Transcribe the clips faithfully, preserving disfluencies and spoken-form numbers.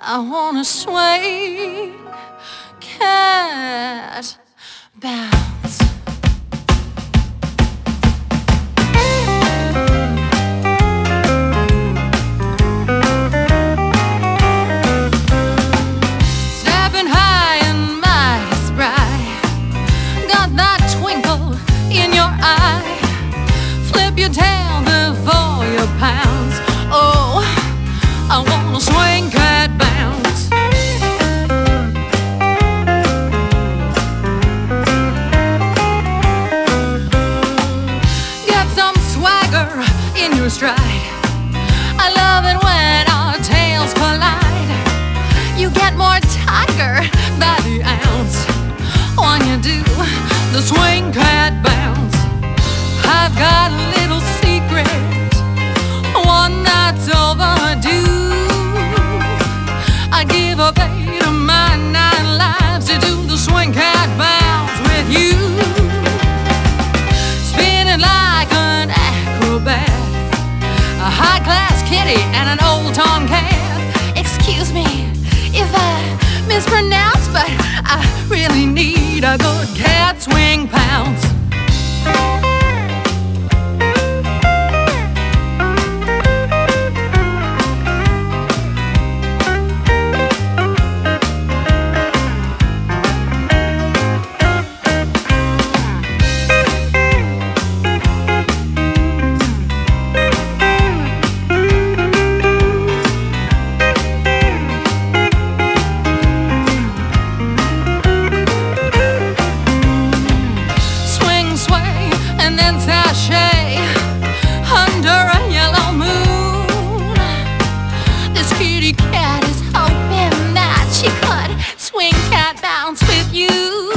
I wanna swing, cat, bounce. Stepping high and mighty spry, got that twinkle in your eye. Flip your tail before you pounce. Oh, I wanna swing, cat, bounce. Get some swagger in your stride. I love it when our tails collide. You get more tiger by the ounce when you do the swing, cat, bounce. I've got a little secret, one that's overdue. I'd give up eight of my nine lives to do the swing, cat, bounce with you. Spinning like an acrobat, a high-class kitty and an old tomcat. Excuse me if I mispronounce, but I really need a good cat swing pounce. And then sashay under a yellow moon. This kitty cat is hoping that she could swing, cat, bounce with you.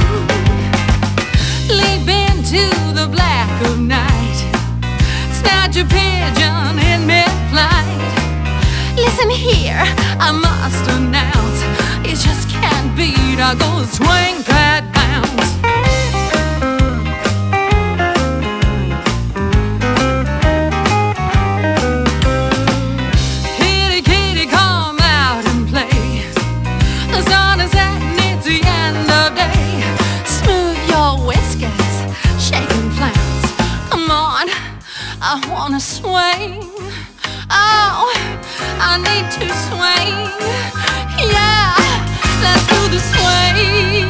Leap into the black of night, snatch a pigeon in mid-flight. Listen here, I must announce, it just can't beat a good swing, cat, bounce. I wanna swing, oh, I need to swing, yeah, let's do the swing.